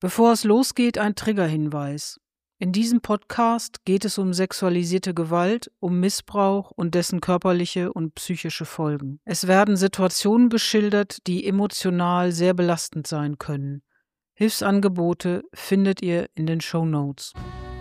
Bevor es losgeht, ein Triggerhinweis. In diesem Podcast geht es um sexualisierte Gewalt, um Missbrauch und dessen körperliche und psychische Folgen. Es werden Situationen geschildert, die emotional sehr belastend sein können. Hilfsangebote findet ihr in den Shownotes.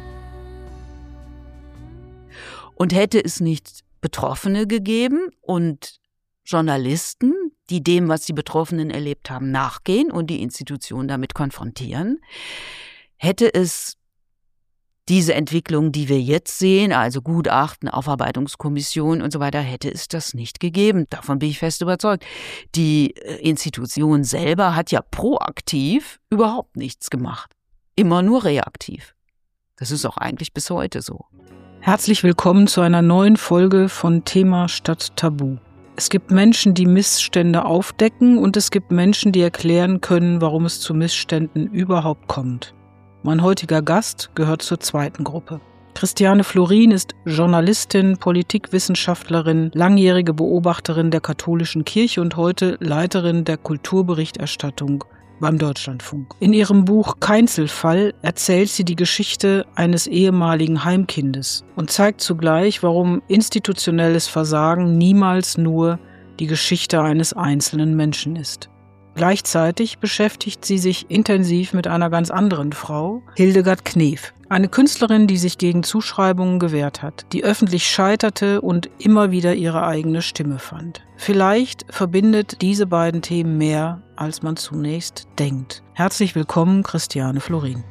Und hätte es nicht Betroffene gegeben und Journalisten, die dem, was die Betroffenen erlebt haben, nachgehen und die Institutionen damit konfrontieren, hätte es diese Entwicklung, die wir jetzt sehen, also Gutachten, Aufarbeitungskommission und so weiter, hätte es das nicht gegeben. Davon bin ich fest überzeugt. Die Institution selber hat ja proaktiv überhaupt nichts gemacht. Immer nur reaktiv. Das ist auch eigentlich bis heute so. Herzlich willkommen zu einer neuen Folge von Thema statt Tabu. Es gibt Menschen, die Missstände aufdecken und es gibt Menschen, die erklären können, warum es zu Missständen überhaupt kommt. Mein heutiger Gast gehört zur zweiten Gruppe. Christiane Florin ist Journalistin, Politikwissenschaftlerin, langjährige Beobachterin der katholischen Kirche und heute Leiterin der Kulturberichterstattung beim Deutschlandfunk. In ihrem Buch Keinzelfall erzählt sie die Geschichte eines ehemaligen Heimkindes und zeigt zugleich, warum institutionelles Versagen niemals nur die Geschichte eines einzelnen Menschen ist. Gleichzeitig beschäftigt sie sich intensiv mit einer ganz anderen Frau, Hildegard Knef. Eine Künstlerin, die sich gegen Zuschreibungen gewehrt hat, die öffentlich scheiterte und immer wieder ihre eigene Stimme fand. Vielleicht verbindet diese beiden Themen mehr, als man zunächst denkt. Herzlich willkommen, Christiane Florin.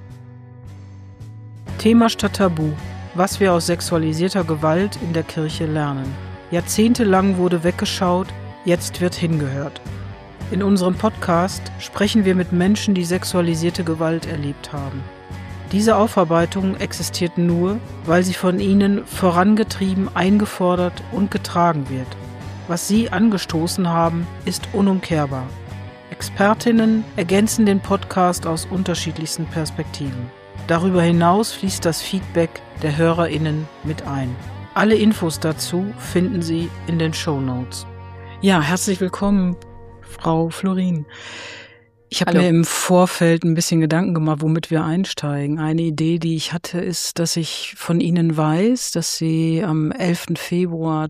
Thema statt Tabu. Was wir aus sexualisierter Gewalt in der Kirche lernen. Jahrzehntelang wurde weggeschaut, jetzt wird hingehört. In unserem Podcast sprechen wir mit Menschen, die sexualisierte Gewalt erlebt haben. Diese Aufarbeitung existiert nur, weil sie von ihnen vorangetrieben, eingefordert und getragen wird. Was sie angestoßen haben, ist unumkehrbar. Expertinnen ergänzen den Podcast aus unterschiedlichsten Perspektiven. Darüber hinaus fließt das Feedback der HörerInnen mit ein. Alle Infos dazu finden Sie in den Shownotes. Ja, herzlich willkommen, Frau Florin. Ich habe mir im Vorfeld ein bisschen Gedanken gemacht, womit wir einsteigen. Eine Idee, die ich hatte, ist, dass ich von Ihnen weiß, dass Sie am 11. Februar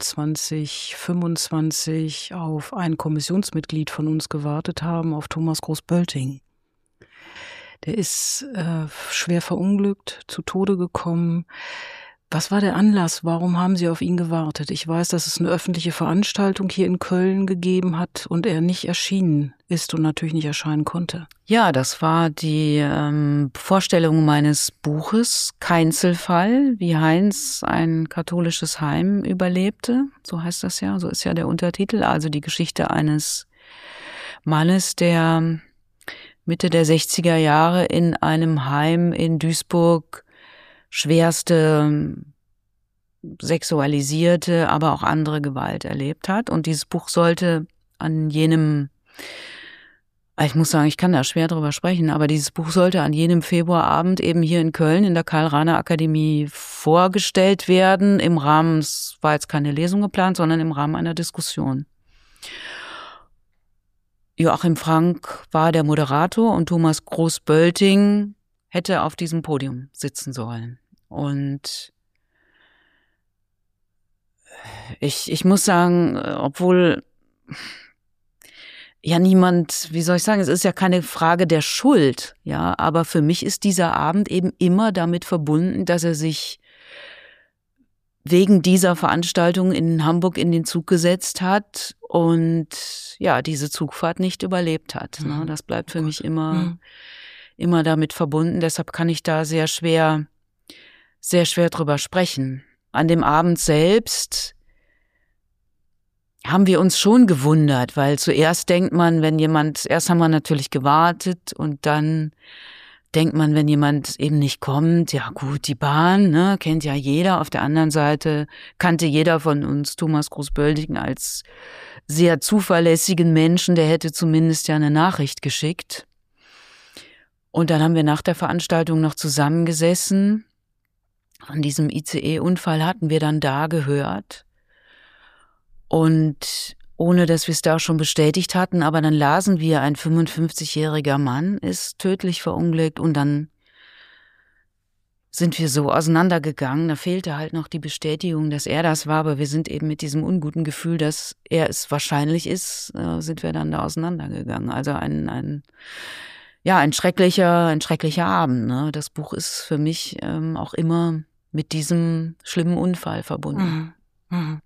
2025 auf ein Kommissionsmitglied von uns gewartet haben, auf Thomas Groß-Bölting. Der ist schwer verunglückt, zu Tode gekommen. Was war der Anlass? Warum haben Sie auf ihn gewartet? Ich weiß, dass es eine öffentliche Veranstaltung hier in Köln gegeben hat und er nicht erschienen ist und natürlich nicht erscheinen konnte. Ja, das war die Vorstellung meines Buches Keinzelfall, wie Heinz ein katholisches Heim überlebte. So heißt das ja, so ist ja der Untertitel. Also die Geschichte eines Mannes, der Mitte der 60er Jahre in einem Heim in Duisburg schwerste sexualisierte, aber auch andere Gewalt erlebt hat. Und dieses Buch sollte an jenem, ich muss sagen, ich kann da schwer drüber sprechen, aber dieses Buch sollte an jenem Februarabend eben hier in Köln in der Karl-Rahner-Akademie vorgestellt werden. Im Rahmen, es war jetzt keine Lesung geplant, sondern im Rahmen einer Diskussion. Joachim Frank war der Moderator und Thomas Groß-Bölting hätte auf diesem Podium sitzen sollen. Und ich muss sagen, obwohl ja niemand, wie soll ich sagen, es ist ja keine Frage der Schuld, ja, aber für mich ist dieser Abend eben immer damit verbunden, dass er sich wegen dieser Veranstaltung in Hamburg in den Zug gesetzt hat und ja, diese Zugfahrt nicht überlebt hat. Ne? Das bleibt für mich immer damit verbunden. Deshalb kann ich da sehr schwer drüber sprechen. An dem Abend selbst haben wir uns schon gewundert, weil zuerst denkt man, erst haben wir natürlich gewartet und dann denkt man, wenn jemand eben nicht kommt, ja gut, die Bahn, ne, kennt ja jeder. Auf der anderen Seite kannte jeder von uns Thomas Groß-Bölting als sehr zuverlässigen Menschen, der hätte zumindest ja eine Nachricht geschickt. Und dann haben wir nach der Veranstaltung noch zusammengesessen. Von diesem ICE-Unfall hatten wir dann da gehört. Und ohne dass wir es da schon bestätigt hatten. Aber dann lasen wir, ein 55-jähriger Mann ist tödlich verunglückt und dann sind wir so auseinandergegangen. Da fehlte halt noch die Bestätigung, dass er das war, aber wir sind eben mit diesem unguten Gefühl, dass er es wahrscheinlich ist, sind wir dann da auseinandergegangen. Also ein schrecklicher Abend. Ne? Das Buch ist für mich auch immer mit diesem schlimmen Unfall verbunden. Mhm. Mhm.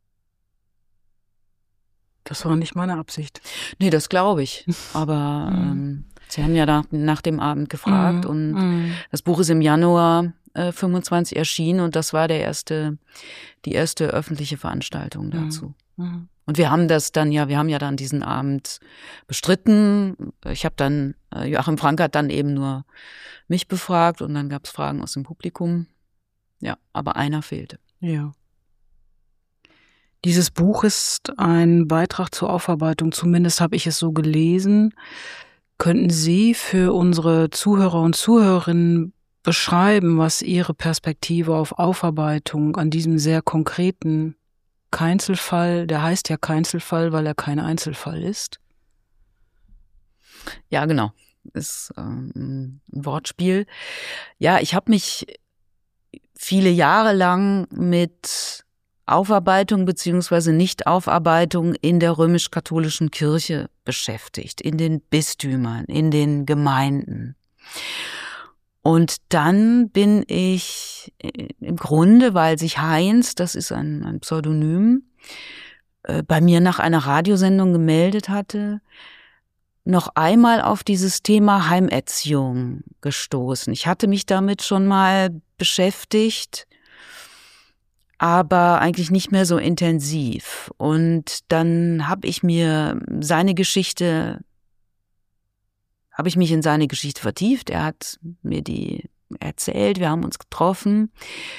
Das war nicht meine Absicht. Nee, das glaube ich. Aber Sie haben ja nach dem Abend gefragt und das Buch ist im Januar 25 erschienen und das war die erste öffentliche Veranstaltung dazu. Mhm. Und wir haben dann diesen Abend bestritten. Joachim Frank hat dann eben nur mich befragt und dann gab es Fragen aus dem Publikum. Ja, aber einer fehlte. Ja. Dieses Buch ist ein Beitrag zur Aufarbeitung, zumindest habe ich es so gelesen. Könnten Sie für unsere Zuhörer und Zuhörerinnen beschreiben, was Ihre Perspektive auf Aufarbeitung an diesem sehr konkreten Keinzelfall, der heißt ja Keinzelfall, weil er kein Einzelfall ist? Ja, genau. Ist ein Wortspiel. Ja, ich habe mich viele Jahre lang mit Aufarbeitung beziehungsweise Nichtaufarbeitung in der römisch-katholischen Kirche beschäftigt, in den Bistümern, in den Gemeinden. Und dann bin ich im Grunde, weil sich Heinz, das ist ein Pseudonym, bei mir nach einer Radiosendung gemeldet hatte, noch einmal auf dieses Thema Heimerziehung gestoßen. Ich hatte mich damit schon mal beschäftigt, aber eigentlich nicht mehr so intensiv. Und dann habe ich mich in seine Geschichte vertieft. Er hat mir die erzählt, wir haben uns getroffen.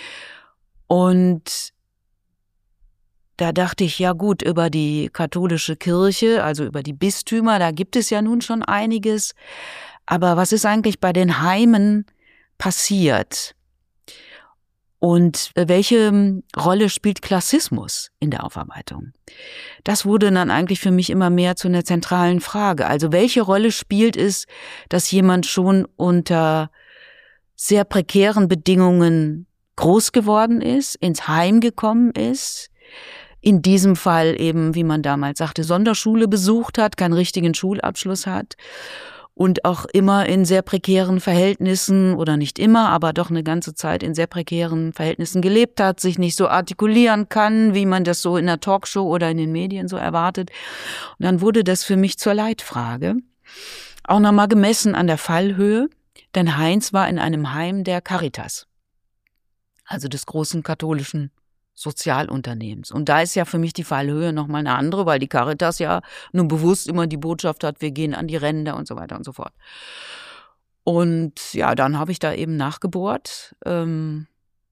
Und da dachte ich, ja gut, über die katholische Kirche, also über die Bistümer, da gibt es ja nun schon einiges. Aber was ist eigentlich bei den Heimen passiert? Und welche Rolle spielt Klassismus in der Aufarbeitung? Das wurde dann eigentlich für mich immer mehr zu einer zentralen Frage. Also welche Rolle spielt es, dass jemand schon unter sehr prekären Bedingungen groß geworden ist, ins Heim gekommen ist, in diesem Fall eben, wie man damals sagte, Sonderschule besucht hat, keinen richtigen Schulabschluss hat und auch immer in sehr prekären Verhältnissen oder nicht immer, aber doch eine ganze Zeit in sehr prekären Verhältnissen gelebt hat, sich nicht so artikulieren kann, wie man das so in der Talkshow oder in den Medien so erwartet. Und dann wurde das für mich zur Leitfrage. Auch nochmal gemessen an der Fallhöhe, denn Heinz war in einem Heim der Caritas, also des großen katholischen Sozialunternehmens. Und da ist ja für mich die Fallhöhe nochmal eine andere, weil die Caritas ja nun bewusst immer die Botschaft hat, wir gehen an die Ränder und so weiter und so fort. Und ja, dann habe ich da eben nachgebohrt, seine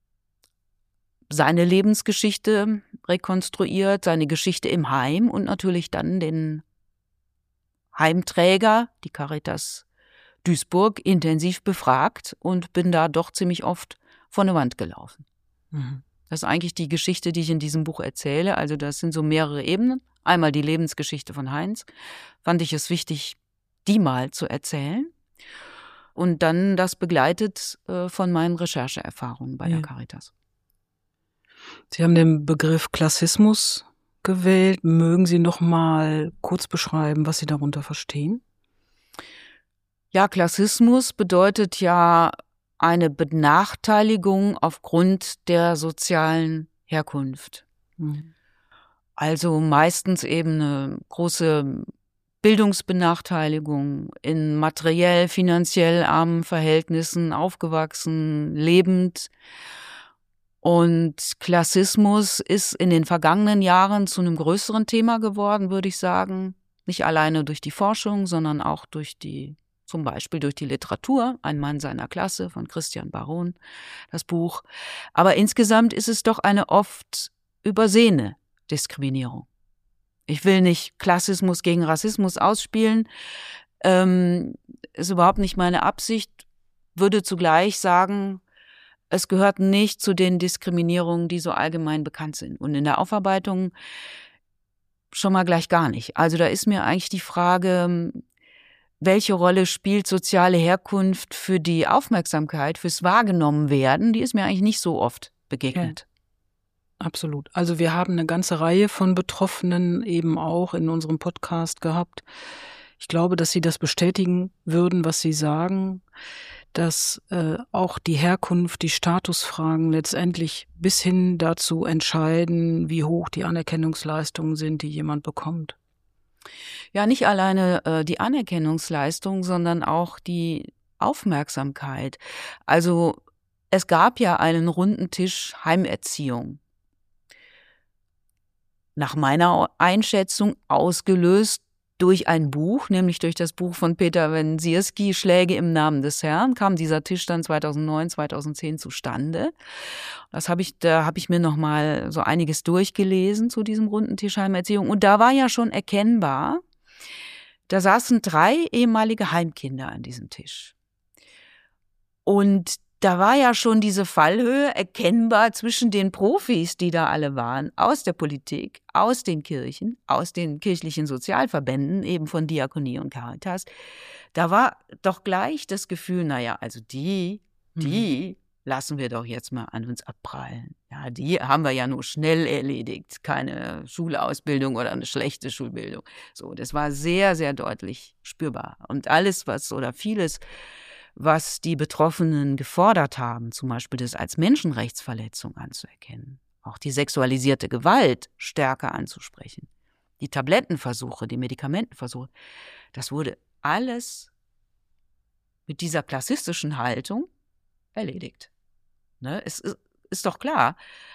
Lebensgeschichte rekonstruiert, seine Geschichte im Heim und natürlich dann den Heimträger, die Caritas Duisburg, intensiv befragt und bin da doch ziemlich oft vor eine Wand gelaufen. Mhm. Das ist eigentlich die Geschichte, die ich in diesem Buch erzähle. Also das sind so mehrere Ebenen. Einmal die Lebensgeschichte von Heinz. Fand ich es wichtig, die mal zu erzählen. Und dann das begleitet von meinen Rechercheerfahrungen bei der Caritas. Sie haben den Begriff Klassismus gewählt. Mögen Sie noch mal kurz beschreiben, was Sie darunter verstehen? Ja, Klassismus bedeutet ja eine Benachteiligung aufgrund der sozialen Herkunft. Mhm. Also meistens eben eine große Bildungsbenachteiligung, in materiell, finanziell armen Verhältnissen aufgewachsen, lebend. Und Klassismus ist in den vergangenen Jahren zu einem größeren Thema geworden, würde ich sagen. Nicht alleine durch die Forschung, sondern auch zum Beispiel durch die Literatur, Ein Mann seiner Klasse von Christian Baron, das Buch. Aber insgesamt ist es doch eine oft übersehene Diskriminierung. Ich will nicht Klassismus gegen Rassismus ausspielen, ist überhaupt nicht meine Absicht, würde zugleich sagen, es gehört nicht zu den Diskriminierungen, die so allgemein bekannt sind. Und in der Aufarbeitung schon mal gleich gar nicht. Also da ist mir eigentlich die Frage, welche Rolle spielt soziale Herkunft für die Aufmerksamkeit, fürs Wahrgenommenwerden, die ist mir eigentlich nicht so oft begegnet. Ja, absolut. Also wir haben eine ganze Reihe von Betroffenen eben auch in unserem Podcast gehabt. Ich glaube, dass sie das bestätigen würden, was sie sagen, dass auch die Herkunft, die Statusfragen letztendlich bis hin dazu entscheiden, wie hoch die Anerkennungsleistungen sind, die jemand bekommt. Ja, nicht alleine die Anerkennungsleistung, sondern auch die Aufmerksamkeit. Also es gab ja einen runden Tisch Heimerziehung. Nach meiner Einschätzung ausgelöst durch ein Buch, nämlich durch das Buch von Peter Wensierski, Schläge im Namen des Herrn, kam dieser Tisch dann 2009, 2010 zustande. Da habe ich mir noch mal so einiges durchgelesen zu diesem runden Tisch Heimerziehung. Und da war ja schon erkennbar, da saßen 3 ehemalige Heimkinder an diesem Tisch. Und da war ja schon diese Fallhöhe erkennbar zwischen den Profis, die da alle waren, aus der Politik, aus den Kirchen, aus den kirchlichen Sozialverbänden, eben von Diakonie und Caritas. Da war doch gleich das Gefühl, naja, also die lassen wir doch jetzt mal an uns abprallen. Ja, die haben wir ja nur schnell erledigt. Keine Schulausbildung oder eine schlechte Schulbildung. So, das war sehr, sehr deutlich spürbar. Und vieles, was die Betroffenen gefordert haben, zum Beispiel das als Menschenrechtsverletzung anzuerkennen, auch die sexualisierte Gewalt stärker anzusprechen, die Tablettenversuche, die Medikamentenversuche, das wurde alles mit dieser klassistischen Haltung erledigt. Ne? Es ist doch klar,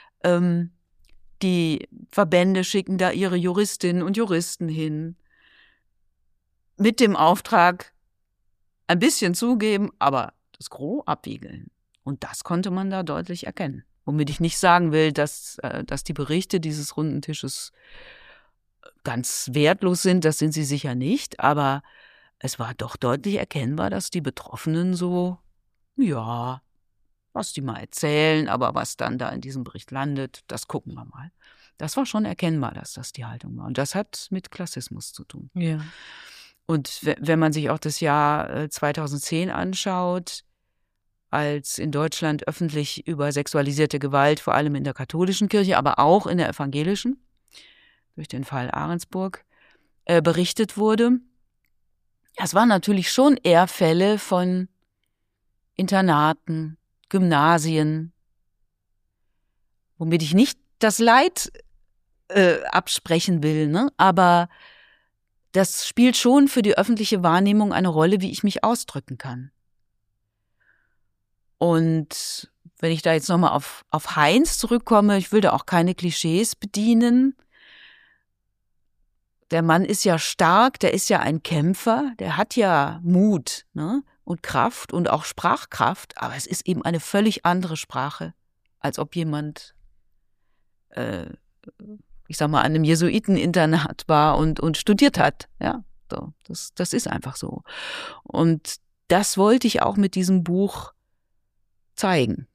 die Verbände schicken da ihre Juristinnen und Juristen hin mit dem Auftrag, ein bisschen zugeben, aber das Gros abwiegeln. Und das konnte man da deutlich erkennen. Womit ich nicht sagen will, dass die Berichte dieses runden Tisches ganz wertlos sind, das sind sie sicher nicht, aber es war doch deutlich erkennbar, dass die Betroffenen so, ja, was die mal erzählen, aber was dann da in diesem Bericht landet, das gucken wir mal. Das war schon erkennbar, dass das die Haltung war. Und das hat mit Klassismus zu tun. Ja. Und wenn man sich auch das Jahr 2010 anschaut, als in Deutschland öffentlich über sexualisierte Gewalt, vor allem in der katholischen Kirche, aber auch in der evangelischen, durch den Fall Ahrensburg, berichtet wurde, es waren natürlich schon eher Fälle von Internaten, Gymnasien, womit ich nicht das Leid absprechen will, ne? Aber das spielt schon für die öffentliche Wahrnehmung eine Rolle, wie ich mich ausdrücken kann. Und wenn ich da jetzt nochmal auf Heinz zurückkomme, ich will da auch keine Klischees bedienen. Der Mann ist ja stark, der ist ja ein Kämpfer, der hat ja Mut, ne? Und Kraft und auch Sprachkraft, aber es ist eben eine völlig andere Sprache, als ob jemand ich sag mal, an einem Jesuiteninternat war und studiert hat. Ja, so, das ist einfach so. Und das wollte ich auch mit diesem Buch zeigen.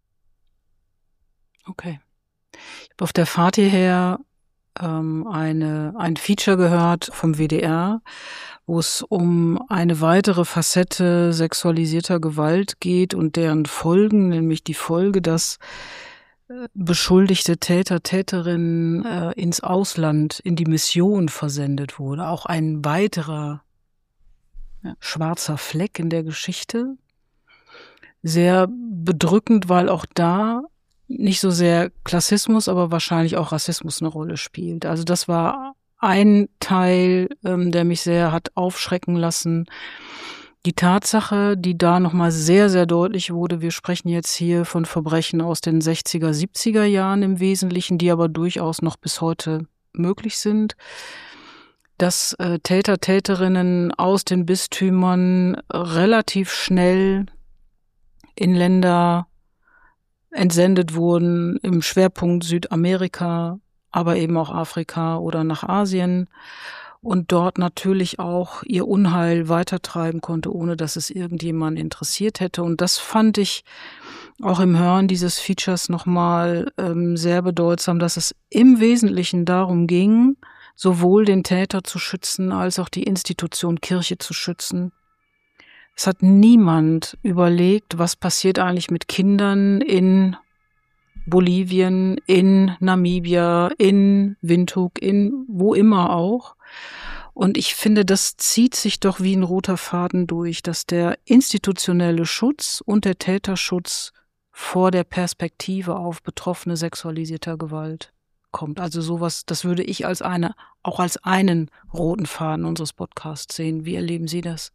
Okay. Ich habe auf der Fahrt hierher ein Feature gehört vom WDR, wo es um eine weitere Facette sexualisierter Gewalt geht und deren Folgen, nämlich die Folge, dass beschuldigte Täter, Täterinnen ins Ausland, in die Mission versendet wurde. Auch ein weiterer schwarzer Fleck in der Geschichte. Sehr bedrückend, weil auch da nicht so sehr Klassismus, aber wahrscheinlich auch Rassismus eine Rolle spielt. Also das war ein Teil, der mich sehr hat aufschrecken lassen. Die Tatsache, die da nochmal sehr, sehr deutlich wurde, wir sprechen jetzt hier von Verbrechen aus den 60er, 70er Jahren im Wesentlichen, die aber durchaus noch bis heute möglich sind, dass Täter, Täterinnen aus den Bistümern relativ schnell in Länder entsendet wurden, im Schwerpunkt Südamerika, aber eben auch Afrika oder nach Asien, und dort natürlich auch ihr Unheil weitertreiben konnte, ohne dass es irgendjemand interessiert hätte. Und das fand ich auch im Hören dieses Features nochmal sehr bedeutsam, dass es im Wesentlichen darum ging, sowohl den Täter zu schützen, als auch die Institution Kirche zu schützen. Es hat niemand überlegt, was passiert eigentlich mit Kindern in Bolivien, in Namibia, in Windhoek, in wo immer auch. Und ich finde, das zieht sich doch wie ein roter Faden durch, dass der institutionelle Schutz und der Täterschutz vor der Perspektive auf Betroffene sexualisierter Gewalt kommt. Also sowas, das würde ich auch als einen roten Faden unseres Podcasts sehen. Wie erleben Sie das?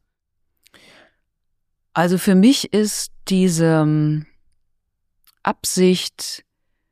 Also für mich ist diese Absicht,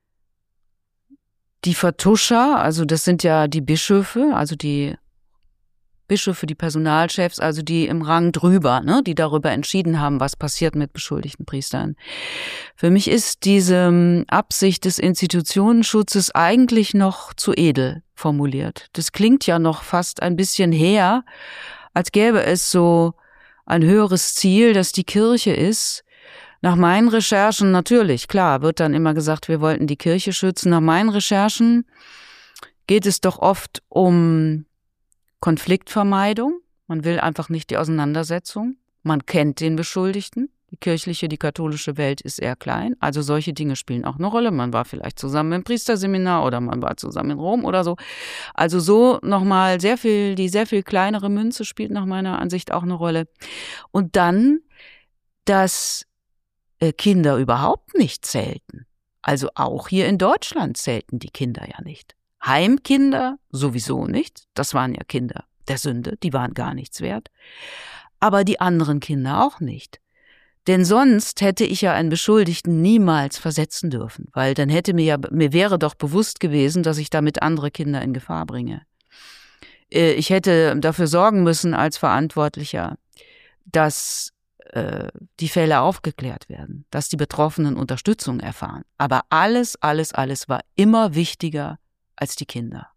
die Vertuscher, also das sind ja die Bischöfe, die Personalchefs, also die im Rang drüber, ne, die darüber entschieden haben, was passiert mit beschuldigten Priestern. Für mich ist diese Absicht des Institutionenschutzes eigentlich noch zu edel formuliert. Das klingt ja noch fast ein bisschen her, als gäbe es so ein höheres Ziel, das die Kirche ist. Nach meinen Recherchen, natürlich, klar, wird dann immer gesagt, wir wollten die Kirche schützen. Nach meinen Recherchen geht es doch oft um Konfliktvermeidung. Man will einfach nicht die Auseinandersetzung. Man kennt den Beschuldigten. Die katholische Welt ist eher klein. Also solche Dinge spielen auch eine Rolle. Man war vielleicht zusammen im Priesterseminar oder man war zusammen in Rom oder so. Also so nochmal die sehr viel kleinere Münze spielt nach meiner Ansicht auch eine Rolle. Und dann, dass Kinder überhaupt nicht zählten. Also auch hier in Deutschland zählten die Kinder ja nicht. Heimkinder sowieso nicht. Das waren ja Kinder der Sünde, die waren gar nichts wert. Aber die anderen Kinder auch nicht. Denn sonst hätte ich ja einen Beschuldigten niemals versetzen dürfen, weil dann mir wäre doch bewusst gewesen, dass ich damit andere Kinder in Gefahr bringe. Ich hätte dafür sorgen müssen als Verantwortlicher, dass die Fälle aufgeklärt werden, dass die Betroffenen Unterstützung erfahren. Aber alles war immer wichtiger als die Kinder.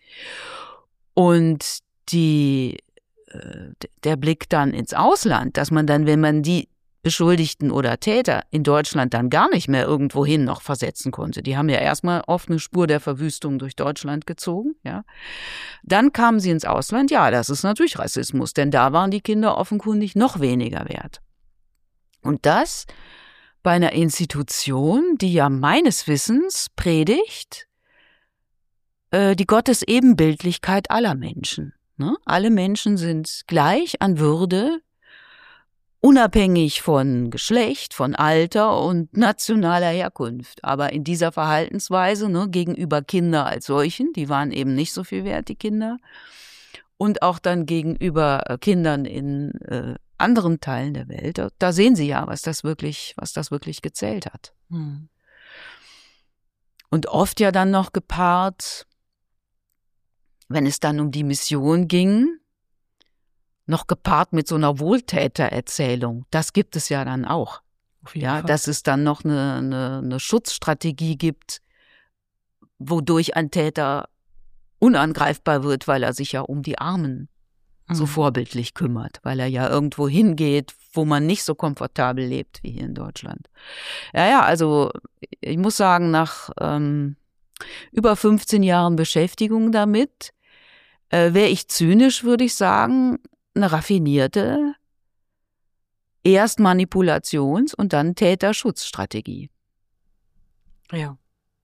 Und der Blick dann ins Ausland, dass man dann, wenn man die Beschuldigten oder Täter in Deutschland dann gar nicht mehr irgendwohin noch versetzen konnte. Die haben ja erstmal oft eine Spur der Verwüstung durch Deutschland gezogen, ja. Dann kamen sie ins Ausland, ja, das ist natürlich Rassismus, denn da waren die Kinder offenkundig noch weniger wert. Und das bei einer Institution, die ja meines Wissens predigt, die Gottesebenbildlichkeit aller Menschen. Ne? Alle Menschen sind gleich an Würde, unabhängig von Geschlecht, von Alter und nationaler Herkunft. Aber in dieser Verhaltensweise, ne, gegenüber Kindern als solchen, die waren eben nicht so viel wert, die Kinder, und auch dann gegenüber Kindern in anderen Teilen der Welt, da sehen Sie ja, was das wirklich gezählt hat. Hm. Und oft ja dann noch gepaart, wenn es dann um die Mission ging, noch gepaart mit so einer Wohltätererzählung. Das gibt es ja dann auch. Ja, dass es dann noch eine Schutzstrategie gibt, wodurch ein Täter unangreifbar wird, weil er sich ja um die Armen so vorbildlich kümmert, weil er ja irgendwo hingeht, wo man nicht so komfortabel lebt wie hier in Deutschland. Ja, also ich muss sagen, nach über 15 Jahren Beschäftigung damit, wäre ich zynisch, würde ich sagen, eine raffinierte erst Manipulations- und dann Täterschutzstrategie. Ja.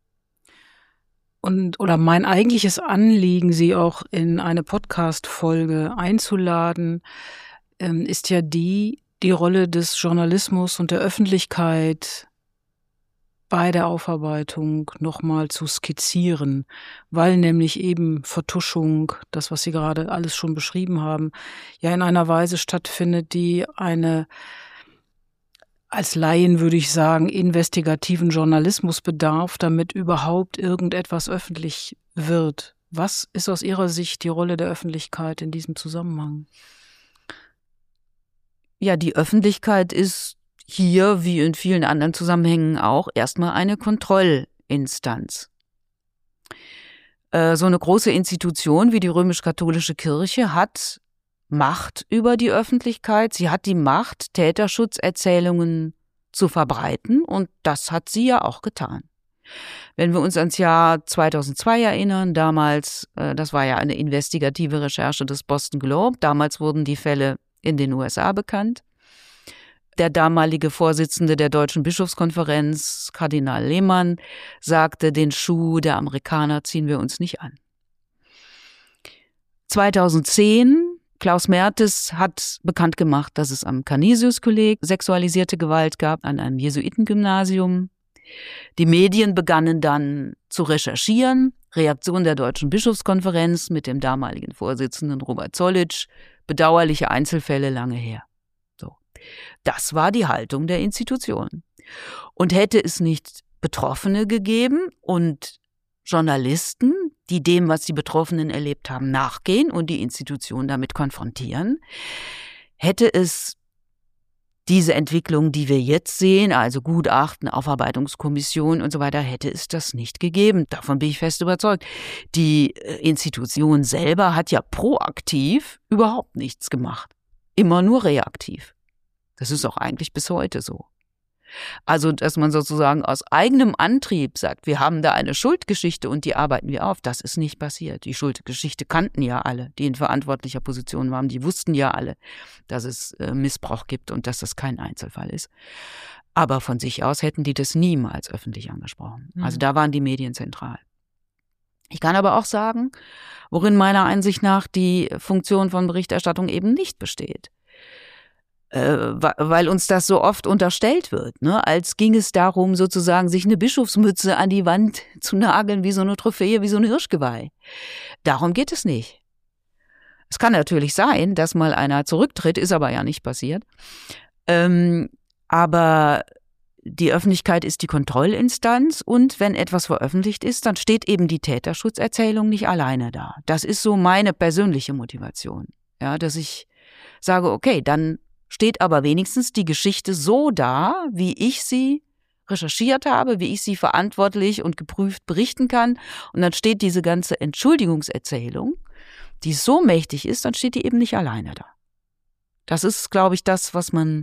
Oder mein eigentliches Anliegen, Sie auch in eine Podcast-Folge einzuladen, ist ja die Rolle des Journalismus und der Öffentlichkeit bei der Aufarbeitung nochmal zu skizzieren, weil nämlich eben Vertuschung, das, was Sie gerade alles schon beschrieben haben, ja in einer Weise stattfindet, die als Laien würde ich sagen, investigativen Journalismus bedarf, damit überhaupt irgendetwas öffentlich wird. Was ist aus Ihrer Sicht die Rolle der Öffentlichkeit in diesem Zusammenhang? Ja, die Öffentlichkeit ist hier, wie in vielen anderen Zusammenhängen auch, erstmal eine Kontrollinstanz. So eine große Institution wie die römisch-katholische Kirche hat Macht über die Öffentlichkeit. Sie hat die Macht, Täterschutzerzählungen zu verbreiten, und das hat sie ja auch getan. Wenn wir uns ans Jahr 2002 erinnern, damals, das war ja eine investigative Recherche des Boston Globe, damals wurden die Fälle in den USA bekannt. Der damalige Vorsitzende der Deutschen Bischofskonferenz, Kardinal Lehmann, sagte, den Schuh der Amerikaner ziehen wir uns nicht an. 2010, Klaus Mertes hat bekannt gemacht, dass es am Canisius-Kolleg sexualisierte Gewalt gab an einem Jesuitengymnasium. Die Medien begannen dann zu recherchieren. Reaktion der Deutschen Bischofskonferenz mit dem damaligen Vorsitzenden Robert Zollitsch. Bedauerliche Einzelfälle lange her. So. Das war die Haltung der Institution. Und hätte es nicht Betroffene gegeben und Journalisten, die dem, was die Betroffenen erlebt haben, nachgehen und die Institution damit konfrontieren, hätte es diese Entwicklung, die wir jetzt sehen, also Gutachten, Aufarbeitungskommission und so weiter, hätte es das nicht gegeben. Davon bin ich fest überzeugt. Die Institution selber hat ja proaktiv überhaupt nichts gemacht. Immer nur reaktiv. Das ist auch eigentlich bis heute so. Also, dass man sozusagen aus eigenem Antrieb sagt, wir haben da eine Schuldgeschichte und die arbeiten wir auf, das ist nicht passiert. Die Schuldgeschichte kannten ja alle, die in verantwortlicher Position waren, die wussten ja alle, dass es Missbrauch gibt und dass das kein Einzelfall ist. Aber von sich aus hätten die das niemals öffentlich angesprochen. Also da waren die Medien zentral. Ich kann aber auch sagen, worin meiner Einsicht nach die Funktion von Berichterstattung eben nicht besteht. Weil uns das so oft unterstellt wird, ne? Als ging es darum, sozusagen sich eine Bischofsmütze an die Wand zu nageln, wie so eine Trophäe, wie so ein Hirschgeweih. Darum geht es nicht. Es kann natürlich sein, dass mal einer zurücktritt, ist aber ja nicht passiert. Aber die Öffentlichkeit ist die Kontrollinstanz und wenn etwas veröffentlicht ist, dann steht eben die Täterschutzerzählung nicht alleine da. Das ist so meine persönliche Motivation, ja, dass ich sage, okay, dann steht aber wenigstens die Geschichte so da, wie ich sie recherchiert habe, wie ich sie verantwortlich und geprüft berichten kann. Und dann steht diese ganze Entschuldigungserzählung, die so mächtig ist, dann steht die eben nicht alleine da. Das ist, glaube ich, das, was man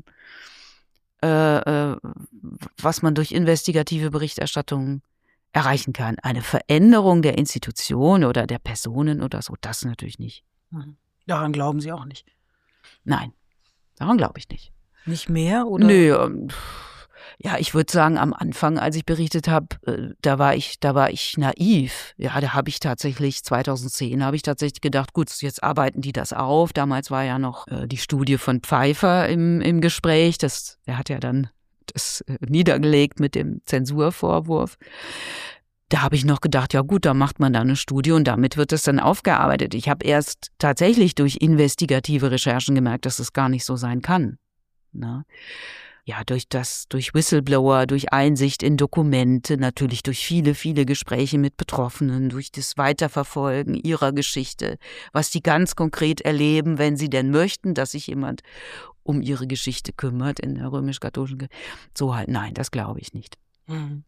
durch investigative Berichterstattung erreichen kann. Eine Veränderung der Institution oder der Personen oder so, das natürlich nicht. Daran glauben Sie auch nicht? Nein. Daran glaube ich nicht. Nicht mehr? Oder? Nö, ja, ich würde sagen, am Anfang, als ich berichtet habe, da war ich naiv. Ja, da habe ich tatsächlich, 2010 habe ich tatsächlich gedacht, gut, jetzt arbeiten die das auf. Damals war ja noch die Studie von Pfeiffer im Gespräch. Der hat ja dann das niedergelegt mit dem Zensurvorwurf. Da habe ich noch gedacht, ja gut, da macht man da eine Studie und damit wird es dann aufgearbeitet. Ich habe erst tatsächlich durch investigative Recherchen gemerkt, dass es gar nicht so sein kann. Na? Ja, durch Whistleblower, durch Einsicht in Dokumente, natürlich durch viele, viele Gespräche mit Betroffenen, durch das Weiterverfolgen ihrer Geschichte, was die ganz konkret erleben, wenn sie denn möchten, dass sich jemand um ihre Geschichte kümmert in der römisch-katholischen. So halt, nein, das glaube ich nicht. Mhm.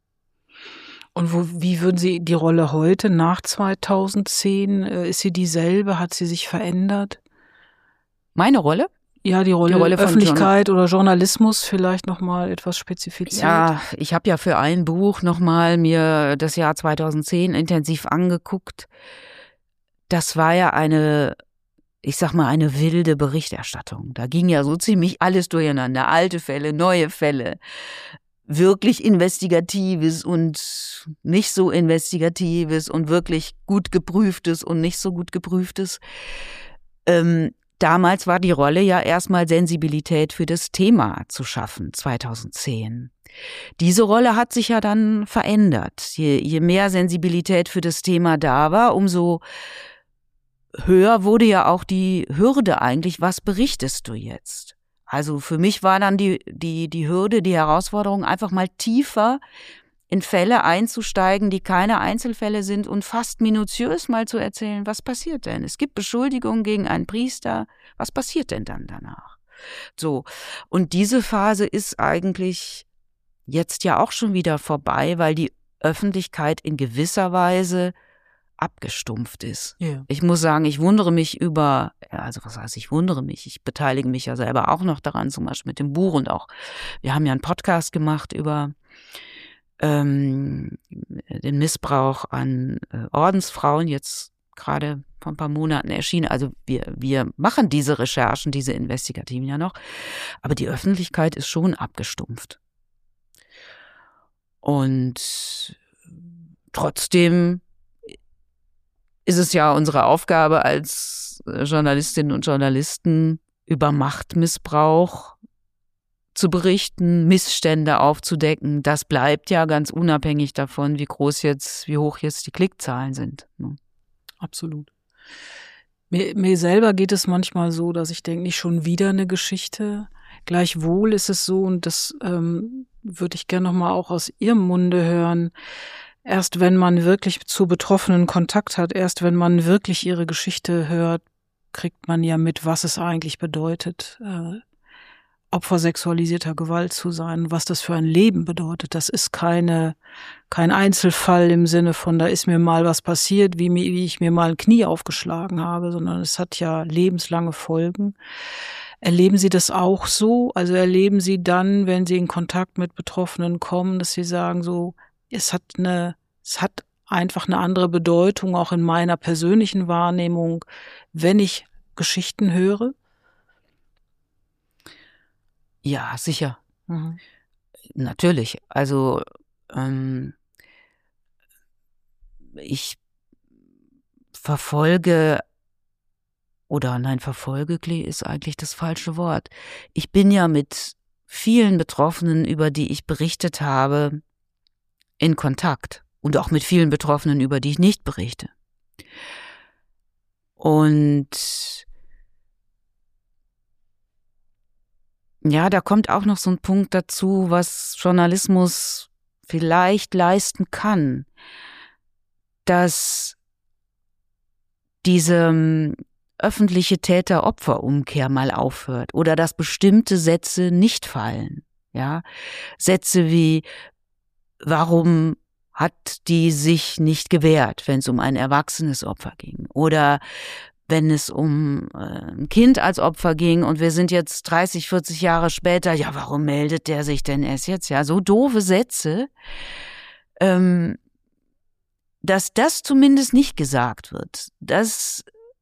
Und wie würden Sie die Rolle heute nach 2010, ist sie dieselbe? Hat sie sich verändert? Meine Rolle? Ja, die Rolle von Öffentlichkeit oder Journalismus vielleicht nochmal etwas spezifiziert. Ja, ich habe ja für ein Buch nochmal mir das Jahr 2010 intensiv angeguckt. Das war ja eine wilde Berichterstattung. Da ging ja so ziemlich alles durcheinander. Alte Fälle, neue Fälle. Wirklich Investigatives und nicht so Investigatives und wirklich gut geprüftes und nicht so gut geprüftes. Damals war die Rolle ja erstmal Sensibilität für das Thema zu schaffen, 2010. Diese Rolle hat sich ja dann verändert. Je mehr Sensibilität für das Thema da war, umso höher wurde ja auch die Hürde eigentlich, was berichtest du jetzt? Also für mich war dann die Hürde, die Herausforderung, einfach mal tiefer in Fälle einzusteigen, die keine Einzelfälle sind und fast minutiös mal zu erzählen, was passiert denn? Es gibt Beschuldigungen gegen einen Priester, was passiert denn dann danach? So, und diese Phase ist eigentlich jetzt ja auch schon wieder vorbei, weil die Öffentlichkeit in gewisser Weise abgestumpft ist. Ja. Ich muss sagen, ich wundere mich ich beteilige mich ja selber auch noch daran, zum Beispiel mit dem Buch und auch, wir haben ja einen Podcast gemacht über den Missbrauch an Ordensfrauen, jetzt gerade vor ein paar Monaten erschienen. Also wir machen diese Recherchen, diese Investigativen ja noch, aber die Öffentlichkeit ist schon abgestumpft. Und trotzdem ist es ja unsere Aufgabe als Journalistinnen und Journalisten, über Machtmissbrauch zu berichten, Missstände aufzudecken. Das bleibt ja ganz unabhängig davon, wie hoch jetzt die Klickzahlen sind. Absolut. Mir selber geht es manchmal so, dass ich denke, nicht schon wieder eine Geschichte. Gleichwohl ist es so, und das würde ich gerne nochmal auch aus Ihrem Munde hören, erst wenn man wirklich zu Betroffenen Kontakt hat, erst wenn man wirklich ihre Geschichte hört, kriegt man ja mit, was es eigentlich bedeutet, Opfer sexualisierter Gewalt zu sein, was das für ein Leben bedeutet. Das ist kein Einzelfall im Sinne von, da ist mir mal was passiert, wie ich mir mal ein Knie aufgeschlagen habe, sondern es hat ja lebenslange Folgen. Erleben Sie das auch so? Also erleben Sie dann, wenn Sie in Kontakt mit Betroffenen kommen, dass Sie sagen so, es hat einfach eine andere Bedeutung, auch in meiner persönlichen Wahrnehmung, wenn ich Geschichten höre? Ja, sicher. Natürlich. Also ich verfolge ist eigentlich das falsche Wort. Ich bin ja mit vielen Betroffenen, über die ich berichtet habe, in Kontakt und auch mit vielen Betroffenen, über die ich nicht berichte. Und ja, da kommt auch noch so ein Punkt dazu, was Journalismus vielleicht leisten kann, dass diese öffentliche Täter-Opfer-Umkehr mal aufhört oder dass bestimmte Sätze nicht fallen. Ja, Sätze wie, warum hat die sich nicht gewehrt, wenn es um ein erwachsenes Opfer ging? Oder wenn es um ein Kind als Opfer ging und wir sind jetzt 30, 40 Jahre später, ja, warum meldet der sich denn erst jetzt? Ja, so doofe Sätze, dass das zumindest nicht gesagt wird. Das,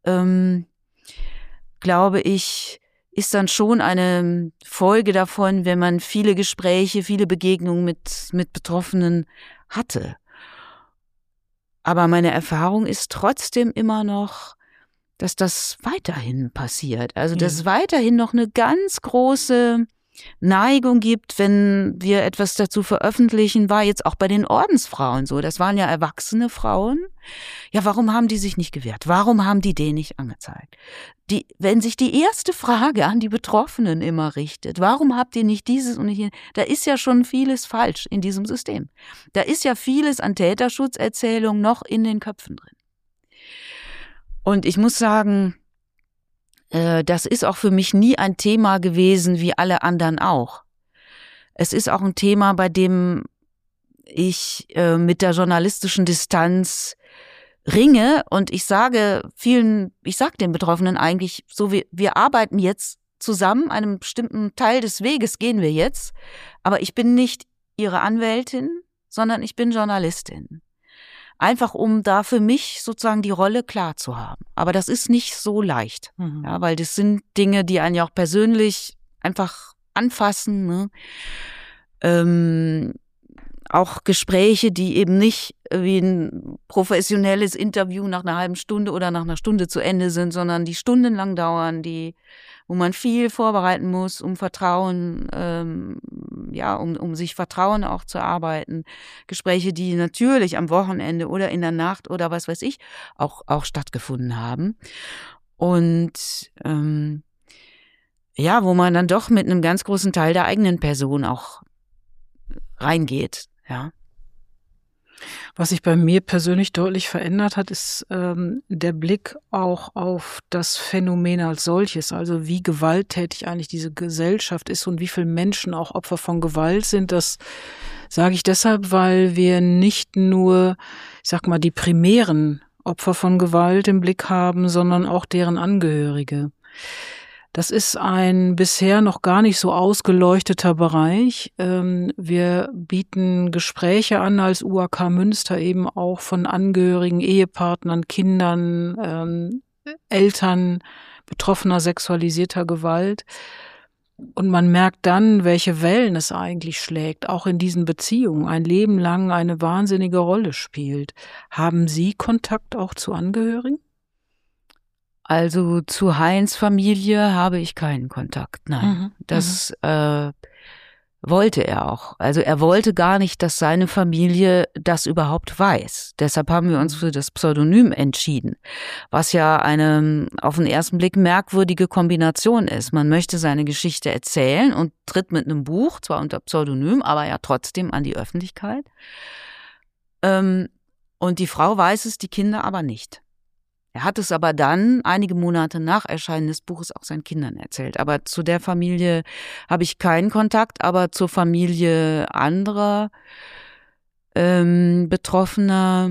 glaube ich, ist dann schon eine Folge davon, wenn man viele Gespräche, viele Begegnungen mit Betroffenen hatte. Aber meine Erfahrung ist trotzdem immer noch, dass das weiterhin passiert. Also, dass es weiterhin noch eine ganz große Neigung gibt, wenn wir etwas dazu veröffentlichen, war jetzt auch bei den Ordensfrauen so. Das waren ja erwachsene Frauen. Ja, warum haben die sich nicht gewehrt? Warum haben die den nicht angezeigt? Wenn sich die erste Frage an die Betroffenen immer richtet, warum habt ihr nicht dieses und nicht jenes? Da ist ja schon vieles falsch in diesem System. Da ist ja vieles an Täterschutzerzählung noch in den Köpfen drin. Und ich muss sagen, das ist auch für mich nie ein Thema gewesen, wie alle anderen auch. Es ist auch ein Thema, bei dem ich mit der journalistischen Distanz ringe und ich sage den Betroffenen eigentlich so, wir arbeiten jetzt zusammen, einen bestimmten Teil des Weges gehen wir jetzt, aber ich bin nicht ihre Anwältin, sondern ich bin Journalistin. Einfach um da für mich sozusagen die Rolle klar zu haben. Aber das ist nicht so leicht, ja, weil das sind Dinge, die einen ja auch persönlich einfach anfassen, ne? Auch Gespräche, die eben nicht wie ein professionelles Interview nach einer halben Stunde oder nach einer Stunde zu Ende sind, sondern die stundenlang dauern, wo man viel vorbereiten muss, um Vertrauen, um sich Vertrauen auch zu erarbeiten. Gespräche, die natürlich am Wochenende oder in der Nacht oder was weiß ich auch stattgefunden haben. Und wo man dann doch mit einem ganz großen Teil der eigenen Person auch reingeht, ja. Was sich bei mir persönlich deutlich verändert hat, ist der Blick auch auf das Phänomen als solches, also wie gewalttätig eigentlich diese Gesellschaft ist und wie viele Menschen auch Opfer von Gewalt sind. Das sage ich deshalb, weil wir nicht nur, ich sag mal, die primären Opfer von Gewalt im Blick haben, sondern auch deren Angehörige. Das ist ein bisher noch gar nicht so ausgeleuchteter Bereich. Wir bieten Gespräche an als UAK Münster eben auch von Angehörigen, Ehepartnern, Kindern, Eltern betroffener sexualisierter Gewalt. Und man merkt dann, welche Wellen es eigentlich schlägt, auch in diesen Beziehungen, ein Leben lang eine wahnsinnige Rolle spielt. Haben Sie Kontakt auch zu Angehörigen? Also zu Heinz Familie habe ich keinen Kontakt, nein. Das wollte er auch. Also er wollte gar nicht, dass seine Familie das überhaupt weiß. Deshalb haben wir uns für das Pseudonym entschieden, was ja eine auf den ersten Blick merkwürdige Kombination ist. Man möchte seine Geschichte erzählen und tritt mit einem Buch, zwar unter Pseudonym, aber ja trotzdem an die Öffentlichkeit. Und die Frau weiß es, die Kinder aber nicht. Er hat es aber dann, einige Monate nach Erscheinen des Buches, auch seinen Kindern erzählt. Aber zu der Familie habe ich keinen Kontakt, aber zur Familie anderer Betroffener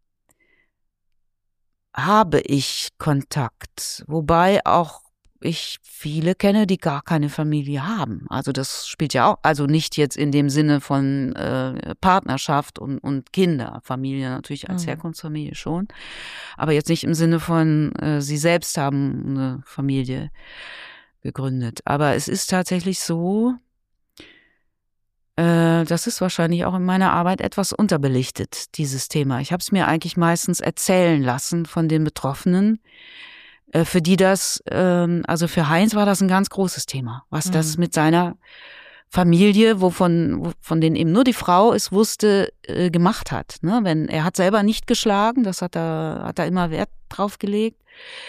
habe ich Kontakt. Wobei auch ich viele kenne, die gar keine Familie haben. Also das spielt ja auch, also nicht jetzt in dem Sinne von Partnerschaft und Kinder. Familie natürlich als Herkunftsfamilie schon. Aber jetzt nicht im Sinne von, sie selbst haben eine Familie gegründet. Aber es ist tatsächlich so, das ist wahrscheinlich auch in meiner Arbeit etwas unterbelichtet, dieses Thema. Ich habe es mir eigentlich meistens erzählen lassen von den Betroffenen, für die das, also für Heinz war das ein ganz großes Thema, was das mit seiner Familie, von denen eben nur die Frau es wusste, gemacht hat. Ne? Er hat selber nicht geschlagen, das hat er immer Wert drauf gelegt.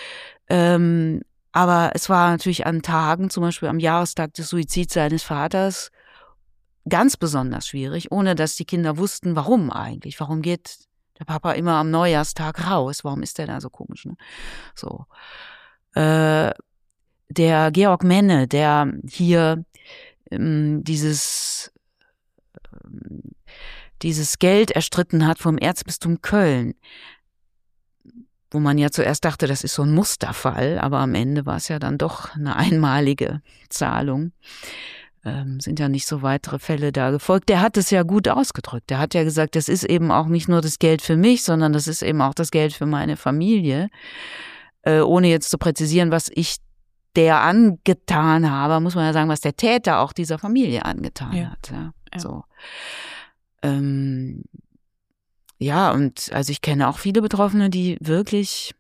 Aber es war natürlich an Tagen, zum Beispiel am Jahrestag des Suizids seines Vaters, ganz besonders schwierig, ohne dass die Kinder wussten, warum eigentlich. Warum geht der Papa immer am Neujahrstag raus? Warum ist der da so komisch? Ne? So. Der Georg Menne, der hier dieses Geld erstritten hat vom Erzbistum Köln, wo man ja zuerst dachte, das ist so ein Musterfall, aber am Ende war es ja dann doch eine einmalige Zahlung. Sind ja nicht so weitere Fälle da gefolgt. Der hat es ja gut ausgedrückt. Der hat ja gesagt, das ist eben auch nicht nur das Geld für mich, sondern das ist eben auch das Geld für meine Familie. Ohne jetzt zu präzisieren, was ich der angetan habe, muss man ja sagen, was der Täter auch dieser Familie angetan hat. Ja. So. Ja, und also ich kenne auch viele Betroffene, die wirklich,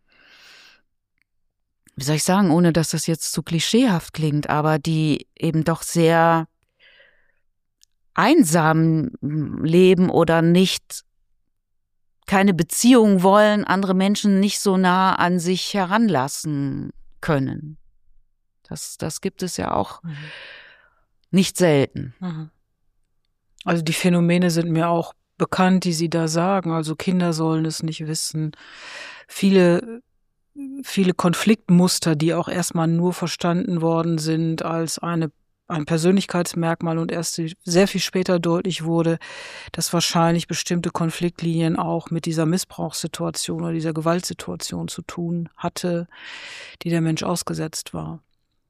wie soll ich sagen, ohne dass das jetzt zu klischeehaft klingt, aber die eben doch sehr einsam leben oder keine Beziehung wollen, andere Menschen nicht so nah an sich heranlassen können. Das gibt es ja auch nicht selten. Also die Phänomene sind mir auch bekannt, die Sie da sagen. Also Kinder sollen es nicht wissen. Viele Konfliktmuster, die auch erstmal nur verstanden worden sind als ein Persönlichkeitsmerkmal und erst sehr viel später deutlich wurde, dass wahrscheinlich bestimmte Konfliktlinien auch mit dieser Missbrauchssituation oder dieser Gewaltsituation zu tun hatte, die der Mensch ausgesetzt war.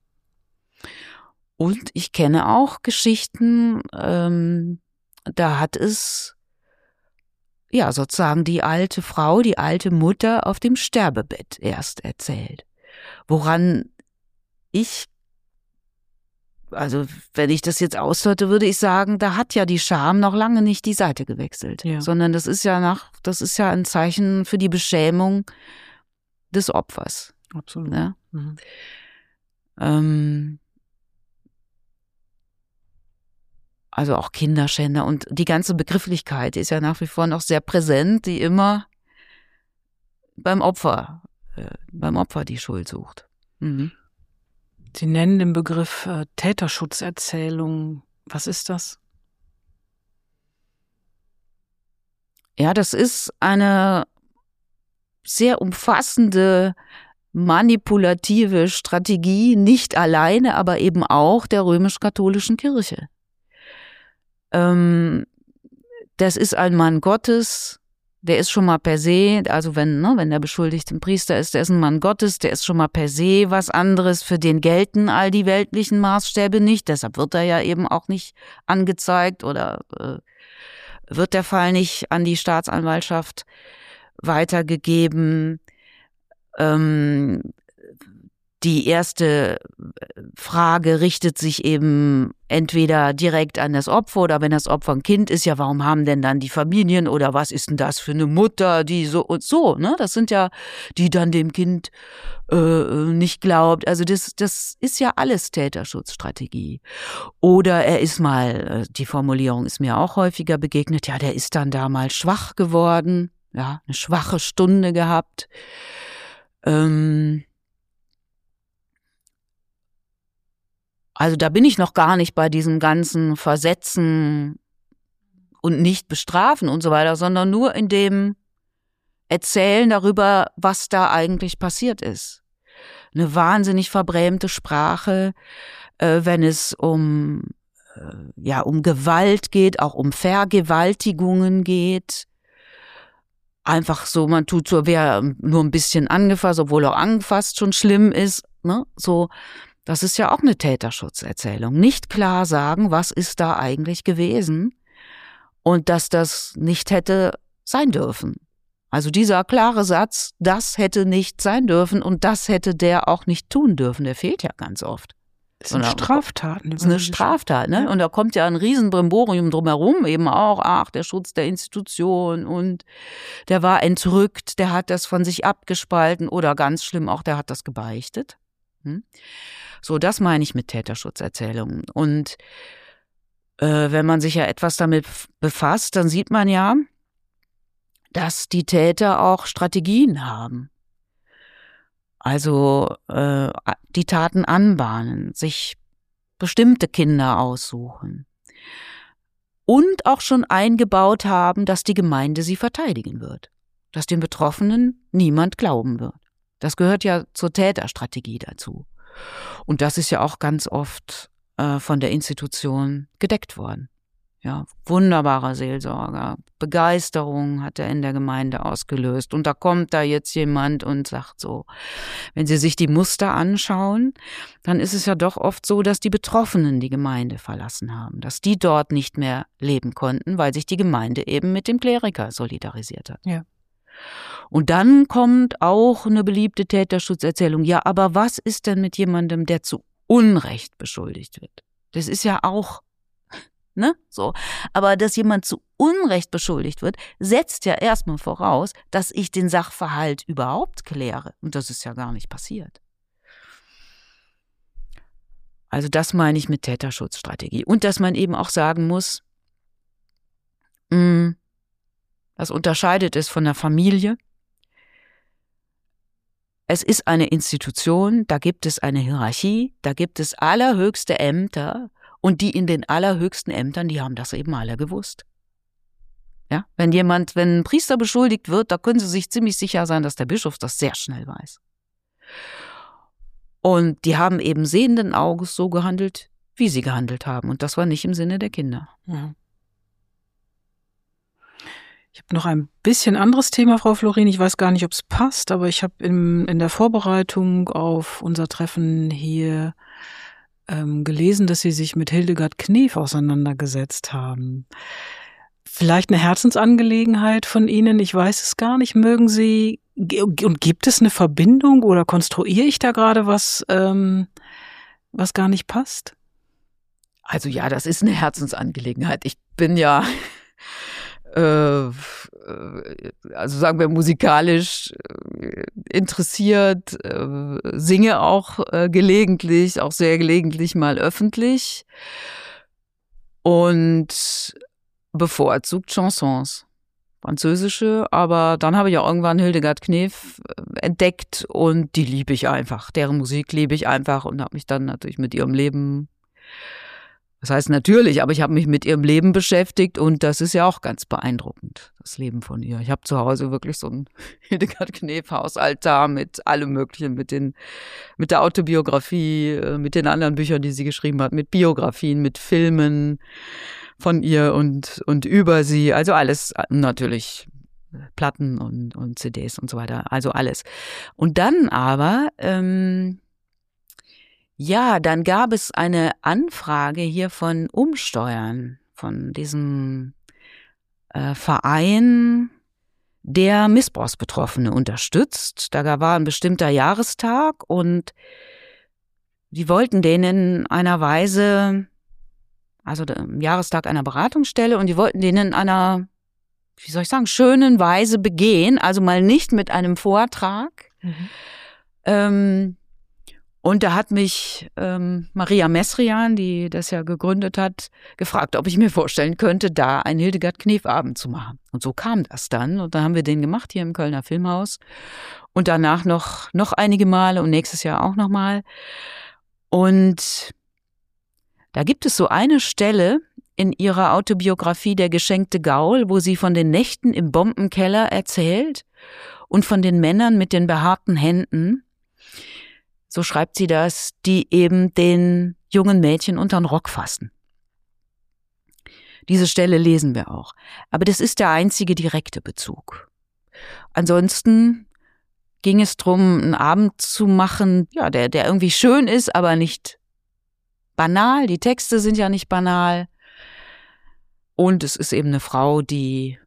Und ich kenne auch Geschichten, da hat es ja sozusagen die alte Frau, die alte Mutter auf dem Sterbebett erst erzählt. Woran also wenn ich das jetzt ausdeute, würde ich sagen, da hat ja die Scham noch lange nicht die Seite gewechselt, sondern das ist ja ein Zeichen für die Beschämung des Opfers. Absolut. Ja? Also auch Kinderschänder und die ganze Begrifflichkeit ist ja nach wie vor noch sehr präsent, die immer beim Opfer die Schuld sucht. Sie nennen den Begriff Täterschutzerzählung. Was ist das? Ja, das ist eine sehr umfassende manipulative Strategie, nicht alleine, aber eben auch der römisch-katholischen Kirche. Das ist ein Mann Gottes, der ist schon mal per se, also wenn der Beschuldigte ein Priester ist, der ist ein Mann Gottes, der ist schon mal per se was anderes, für den gelten all die weltlichen Maßstäbe nicht, deshalb wird er ja eben auch nicht angezeigt oder wird der Fall nicht an die Staatsanwaltschaft weitergegeben. Die erste Frage richtet sich eben entweder direkt an das Opfer oder wenn das Opfer ein Kind ist, ja, warum haben denn dann die Familien oder was ist denn das für eine Mutter, die so und so, ne? Das sind ja, die dann dem Kind nicht glaubt. Also das ist ja alles Täterschutzstrategie. Oder er ist mal, die Formulierung ist mir auch häufiger begegnet, ja, der ist dann da mal schwach geworden, ja, eine schwache Stunde gehabt. Also da bin ich noch gar nicht bei diesem ganzen Versetzen und nicht bestrafen und so weiter, sondern nur in dem Erzählen darüber, was da eigentlich passiert ist. Eine wahnsinnig verbrämte Sprache, wenn es um Gewalt geht, auch um Vergewaltigungen geht. Einfach so, man tut so, wer nur ein bisschen angefasst, obwohl auch angefasst schon schlimm ist, ne? So. Das ist ja auch eine Täterschutzerzählung. Nicht klar sagen, was ist da eigentlich gewesen und dass das nicht hätte sein dürfen. Also dieser klare Satz, das hätte nicht sein dürfen und das hätte der auch nicht tun dürfen, der fehlt ja ganz oft. Das sind Straftaten. Das ist eine Straftat, ne? Ja. Und da kommt ja ein Riesenbrimborium drumherum, eben auch, der Schutz der Institution und der war entrückt, der hat das von sich abgespalten oder ganz schlimm auch, der hat das gebeichtet. So, das meine ich mit Täterschutzerzählungen. Und wenn man sich ja etwas damit befasst, dann sieht man ja, dass die Täter auch Strategien haben. Also die Taten anbahnen, sich bestimmte Kinder aussuchen und auch schon eingebaut haben, dass die Gemeinde sie verteidigen wird, dass den Betroffenen niemand glauben wird. Das gehört ja zur Täterstrategie dazu. Und das ist ja auch ganz oft von der Institution gedeckt worden. Ja, wunderbarer Seelsorger, Begeisterung hat er in der Gemeinde ausgelöst. Und da kommt da jetzt jemand und sagt so, wenn Sie sich die Muster anschauen, dann ist es ja doch oft so, dass die Betroffenen die Gemeinde verlassen haben, dass die dort nicht mehr leben konnten, weil sich die Gemeinde eben mit dem Kleriker solidarisiert hat. Ja. Und dann kommt auch eine beliebte Täterschutzerzählung. Ja, aber was ist denn mit jemandem, der zu Unrecht beschuldigt wird? Das ist ja auch, ne, so. Aber dass jemand zu Unrecht beschuldigt wird, setzt ja erstmal voraus, dass ich den Sachverhalt überhaupt kläre. Und das ist ja gar nicht passiert. Also das meine ich mit Täterschutzstrategie. Und dass man eben auch sagen muss, was unterscheidet es von der Familie? Es ist eine Institution, da gibt es eine Hierarchie, da gibt es allerhöchste Ämter und die in den allerhöchsten Ämtern, die haben das eben alle gewusst. Ja, wenn ein Priester beschuldigt wird, da können Sie sich ziemlich sicher sein, dass der Bischof das sehr schnell weiß. Und die haben eben sehenden Auges so gehandelt, wie sie gehandelt haben. Und das war nicht im Sinne der Kinder. Ja. Ich habe noch ein bisschen anderes Thema, Frau Florin. Ich weiß gar nicht, ob es passt, aber ich habe in der Vorbereitung auf unser Treffen hier gelesen, dass Sie sich mit Hildegard Knef auseinandergesetzt haben. Vielleicht eine Herzensangelegenheit von Ihnen, ich weiß es gar nicht. Mögen Sie, und gibt es eine Verbindung oder konstruiere ich da gerade was gar nicht passt? Also ja, das ist eine Herzensangelegenheit. Ich bin ja also sagen wir musikalisch interessiert, singe auch gelegentlich, auch sehr gelegentlich mal öffentlich und bevorzugt Chansons, französische, aber dann habe ich ja irgendwann Hildegard Knef entdeckt und die liebe ich einfach, deren Musik liebe ich einfach und habe mich dann natürlich mit ihrem Leben, das heißt natürlich, aber ich habe mich mit ihrem Leben beschäftigt und das ist ja auch ganz beeindruckend, das Leben von ihr. Ich habe zu Hause wirklich so ein Hildegard Knef Hausaltar mit allem Möglichen, mit der Autobiografie, mit den anderen Büchern, die sie geschrieben hat, mit Biografien, mit Filmen von ihr und über sie. Also alles natürlich Platten und CDs und so weiter, also alles. Und dann aber, dann gab es eine Anfrage hier von Umsteuern, von diesem Verein, der Missbrauchsbetroffene unterstützt. Da war ein bestimmter Jahrestag und die wollten den in einer Weise, also im Jahrestag einer Beratungsstelle, und die wollten den in einer, wie soll ich sagen, schönen Weise begehen, also mal nicht mit einem Vortrag. Und da hat mich Maria Messrian, die das ja gegründet hat, gefragt, ob ich mir vorstellen könnte, da einen Hildegard Knef-Abend zu machen. Und so kam das dann. Und da haben wir den gemacht hier im Kölner Filmhaus. Und danach noch einige Male und nächstes Jahr auch noch mal. Und da gibt es so eine Stelle in ihrer Autobiografie Der geschenkte Gaul, wo sie von den Nächten im Bombenkeller erzählt und von den Männern mit den behaarten Händen, so schreibt sie das, die eben den jungen Mädchen unter den Rock fassen. Diese Stelle lesen wir auch. Aber das ist der einzige direkte Bezug. Ansonsten ging es darum, einen Abend zu machen, ja, der irgendwie schön ist, aber nicht banal. Die Texte sind ja nicht banal. Und es ist eben eine Frau, die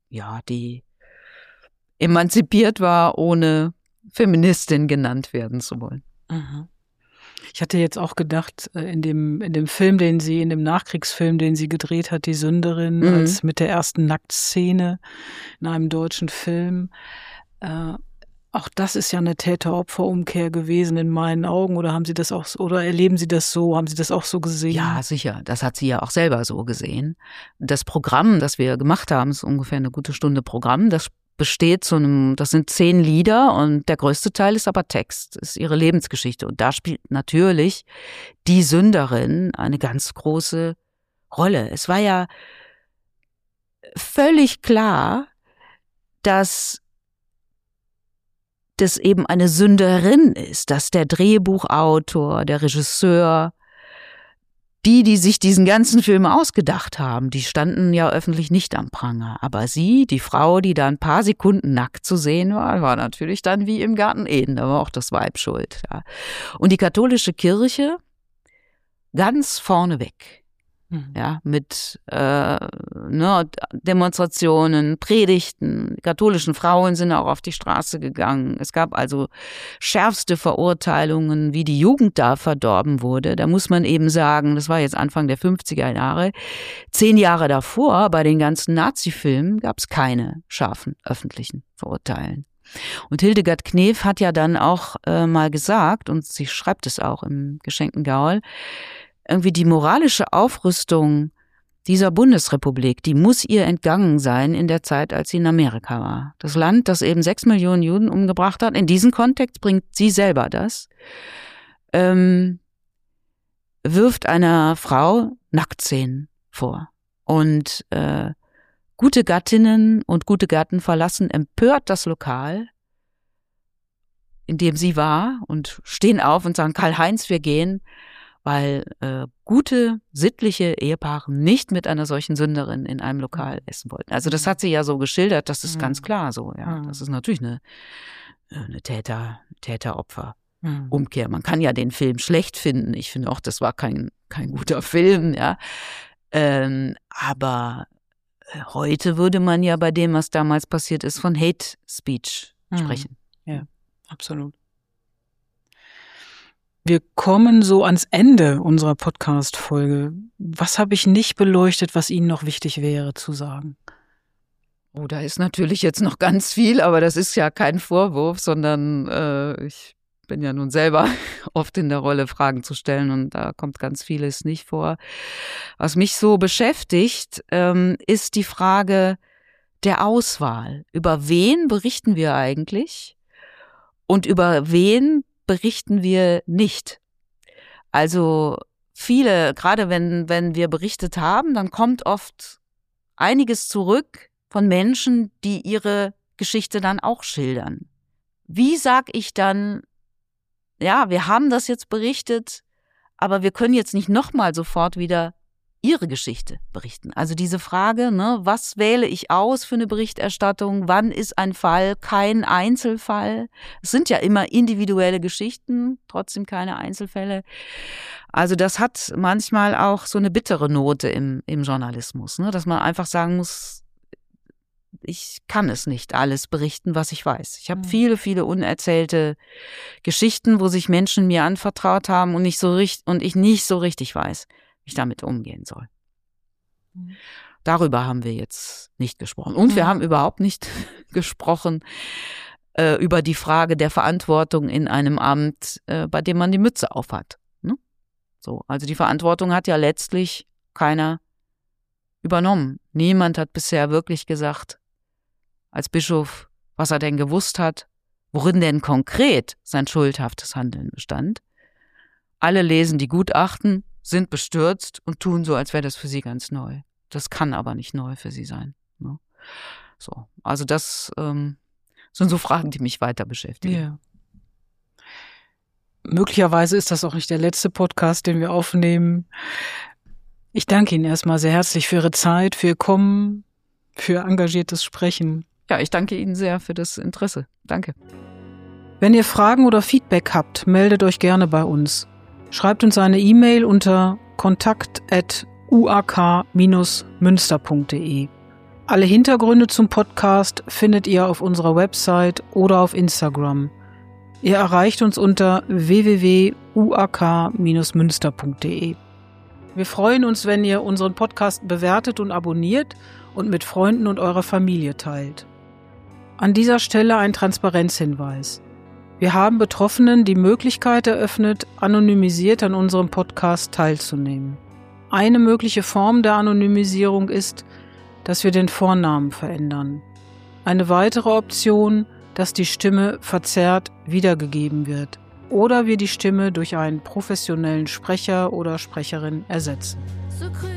emanzipiert war, ohne Feministin genannt werden zu wollen. Ich hatte jetzt auch gedacht, in dem Film, in dem Nachkriegsfilm, den sie gedreht hat, Die Sünderin, als mit der ersten Nacktszene in einem deutschen Film, auch das ist ja eine Täter-Opfer-Umkehr gewesen in meinen Augen. Oder haben Sie das auch, oder erleben Sie das so? Haben Sie das auch so gesehen? Ja, sicher. Das hat sie ja auch selber so gesehen. Das Programm, das wir gemacht haben, ist ungefähr eine gute Stunde Programm. Das besteht das sind 10 Lieder und der größte Teil ist aber Text, ist ihre Lebensgeschichte. Und da spielt natürlich die Sünderin eine ganz große Rolle. Es war ja völlig klar, dass das eben eine Sünderin ist, dass der Drehbuchautor, der Regisseur, die sich diesen ganzen Film ausgedacht haben, die standen ja öffentlich nicht am Pranger. Aber sie, die Frau, die da ein paar Sekunden nackt zu sehen war natürlich dann wie im Garten Eden, da war auch das Weib schuld. Ja. Und die katholische Kirche ganz vorneweg. Ja, mit Demonstrationen, Predigten. Die katholischen Frauen sind auch auf die Straße gegangen. Es gab also schärfste Verurteilungen, wie die Jugend da verdorben wurde. Da muss man eben sagen, das war jetzt Anfang der 50er Jahre. 10 Jahre davor, bei den ganzen Nazi-Filmen, gab es keine scharfen öffentlichen Verurteilen. Und Hildegard Knef hat ja dann auch mal gesagt, und sie schreibt es auch im geschenkten Gaul, irgendwie die moralische Aufrüstung dieser Bundesrepublik, die muss ihr entgangen sein in der Zeit, als sie in Amerika war. Das Land, das eben 6 Millionen Juden umgebracht hat, in diesen Kontext bringt sie selber das, wirft einer Frau Nacktszenen vor. Und gute Gattinnen und gute Gatten verlassen empört das Lokal, in dem sie war, und stehen auf und sagen, Karl-Heinz, wir gehen, weil gute, sittliche Ehepaare nicht mit einer solchen Sünderin in einem Lokal essen wollten. Also das hat sie ja so geschildert, das ist ganz klar so. Ja, das ist natürlich eine Täter-Opfer-Umkehr. Man kann ja den Film schlecht finden. Ich finde auch, das war kein guter Film. Ja, aber heute würde man ja bei dem, was damals passiert ist, von Hate Speech sprechen. Ja, absolut. Wir kommen so ans Ende unserer Podcast-Folge. Was habe ich nicht beleuchtet, was Ihnen noch wichtig wäre zu sagen? Oh, da ist natürlich jetzt noch ganz viel, aber das ist ja kein Vorwurf, sondern ich bin ja nun selber oft in der Rolle, Fragen zu stellen, und da kommt ganz vieles nicht vor. Was mich so beschäftigt, ist die Frage der Auswahl. Über wen berichten wir eigentlich und über wen berichten wir nicht? Also viele, gerade wenn wir berichtet haben, dann kommt oft einiges zurück von Menschen, die ihre Geschichte dann auch schildern. Wie sag ich dann, ja, wir haben das jetzt berichtet, aber wir können jetzt nicht nochmal sofort wieder ihre Geschichte berichten. Also diese Frage, ne, was wähle ich aus für eine Berichterstattung? Wann ist ein Fall kein Einzelfall? Es sind ja immer individuelle Geschichten, trotzdem keine Einzelfälle. Also das hat manchmal auch so eine bittere Note im Journalismus, ne, dass man einfach sagen muss, ich kann es nicht alles berichten, was ich weiß. Ich habe viele, viele unerzählte Geschichten, wo sich Menschen mir anvertraut haben und ich nicht so richtig weiß, wie ich damit umgehen soll. Darüber haben wir jetzt nicht gesprochen. Und wir haben überhaupt nicht gesprochen über die Frage der Verantwortung in einem Amt, bei dem man die Mütze aufhat. Ne? So, also die Verantwortung hat ja letztlich keiner übernommen. Niemand hat bisher wirklich gesagt, als Bischof, was er denn gewusst hat, worin denn konkret sein schuldhaftes Handeln bestand. Alle lesen die Gutachten, sind bestürzt und tun so, als wäre das für sie ganz neu. Das kann aber nicht neu für sie sein. Ne? So, also das sind so Fragen, die mich weiter beschäftigen. Ja. Möglicherweise ist das auch nicht der letzte Podcast, den wir aufnehmen. Ich danke Ihnen erstmal sehr herzlich für Ihre Zeit, für Ihr Kommen, für engagiertes Sprechen. Ja, ich danke Ihnen sehr für das Interesse. Danke. Wenn ihr Fragen oder Feedback habt, meldet euch gerne bei uns. Schreibt uns eine E-Mail unter kontakt@uak-münster.de. Alle Hintergründe zum Podcast findet ihr auf unserer Website oder auf Instagram. Ihr erreicht uns unter www.uak-münster.de. Wir freuen uns, wenn ihr unseren Podcast bewertet und abonniert und mit Freunden und eurer Familie teilt. An dieser Stelle ein Transparenzhinweis. Wir haben Betroffenen die Möglichkeit eröffnet, anonymisiert an unserem Podcast teilzunehmen. Eine mögliche Form der Anonymisierung ist, dass wir den Vornamen verändern. Eine weitere Option, dass die Stimme verzerrt wiedergegeben wird oder wir die Stimme durch einen professionellen Sprecher oder Sprecherin ersetzen.